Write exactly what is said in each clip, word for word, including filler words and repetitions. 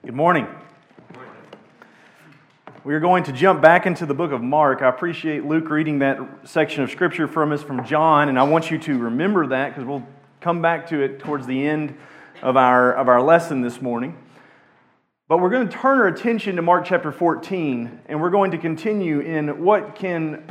Good morning. We are going to jump back into the book of Mark. I appreciate Luke reading that section of Scripture from us from John, and I want you to remember that because we'll come back to it towards the end of our, of our lesson this morning. But we're going to turn our attention to Mark chapter fourteen, and we're going to continue in what can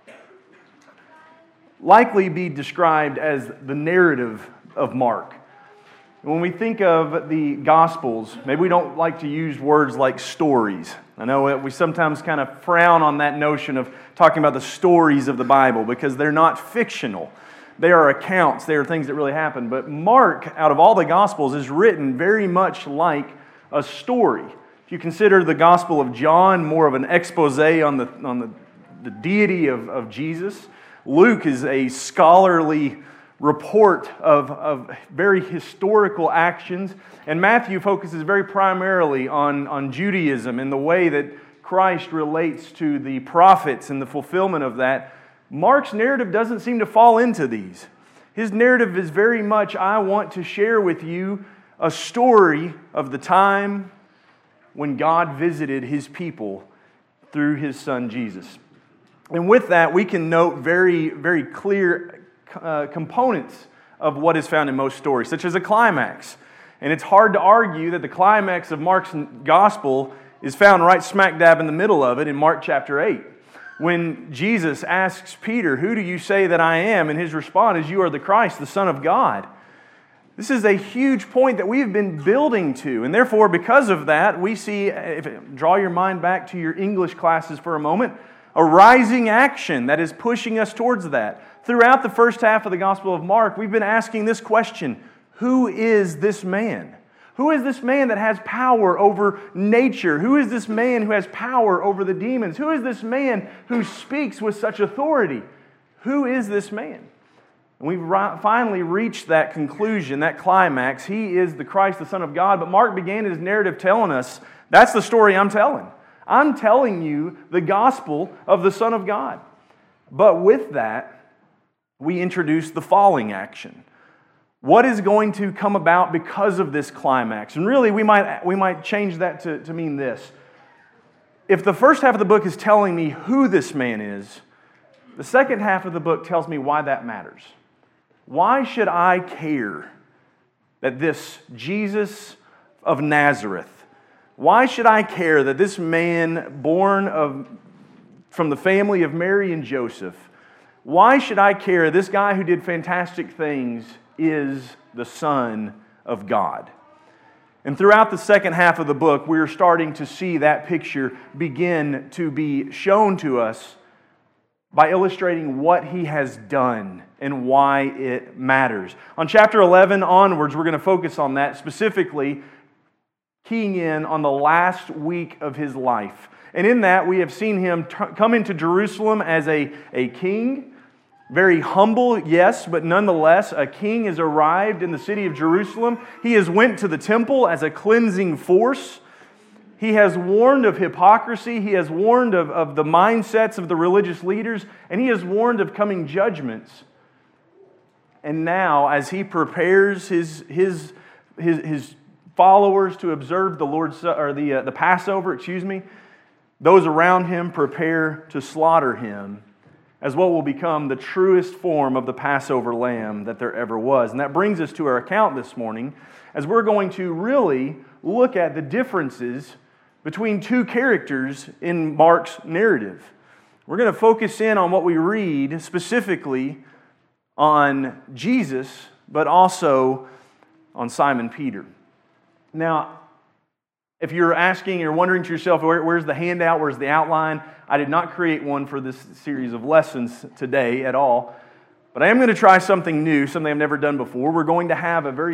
likely be described as the narrative of Mark. When we think of the Gospels, maybe we don't like to use words like stories. I know we sometimes kind of frown on that notion of talking about the stories of the Bible because they're not fictional. They are accounts. They are things that really happen. But Mark, out of all the Gospels, is written very much like a story. If you consider the Gospel of John more of an expose on the, on the, the deity of, of Jesus, Luke is a scholarly report of, of very historical actions, and Matthew focuses very primarily on, on Judaism and the way that Christ relates to the prophets and the fulfillment of that. Mark's narrative doesn't seem to fall into these. His narrative is very much, I want to share with you a story of the time when God visited His people through His Son Jesus. And with that, we can note very, very clear Uh, components of what is found in most stories, such as a climax. And it's hard to argue that the climax of Mark's gospel is found right smack dab in the middle of it in Mark chapter eight. When Jesus asks Peter, "Who do you say that I am?" and his response is, "You are the Christ, the Son of God." This is a huge point that we've been building to. And therefore, because of that, we see, if draw your mind back to your English classes for a moment, a rising action that is pushing us towards that. Throughout the first half of the Gospel of Mark, we've been asking this question: who is this man? Who is this man that has power over nature? Who is this man who has power over the demons? Who is this man who speaks with such authority? Who is this man? And we've ri- finally reached that conclusion, that climax. He is the Christ, the Son of God. But Mark began his narrative telling us, that's the story I'm telling. I'm telling you the gospel of the Son of God. But with that, we introduce the falling action. What is going to come about because of this climax? And really, we might we might change that to, to mean this. If the first half of the book is telling me who this man is, the second half of the book tells me why that matters. Why should I care that this Jesus of Nazareth, why should I care that this man born of from the family of Mary and Joseph, why should I care this guy who did fantastic things is the Son of God? And throughout the second half of the book, we're starting to see that picture begin to be shown to us by illustrating what He has done and why it matters. On chapter eleven onwards, we're going to focus on that, specifically keying in on the last week of His life. And in that, we have seen Him t- come into Jerusalem as a, a king. Very humble, yes, but nonetheless, a king has arrived in the city of Jerusalem. He has went to the temple as a cleansing force. He has warned of hypocrisy. He has warned of, of the mindsets of the religious leaders. And He has warned of coming judgments. And now, as He prepares His, his, his, his followers to observe the Lord's or the, uh, the Passover, excuse me, those around Him prepare to slaughter Him as what will become the truest form of the Passover lamb that there ever was. And that brings us to our account this morning, as we're going to really look at the differences between two characters in Mark's narrative. We're going to focus in on what we read, specifically on Jesus, but also on Simon Peter. Now, if you're asking, you're wondering to yourself, Where, where's the handout, where's the outline? I did not create one for this series of lessons today at all, but I am going to try something new, something I've never done before. We're going to have a very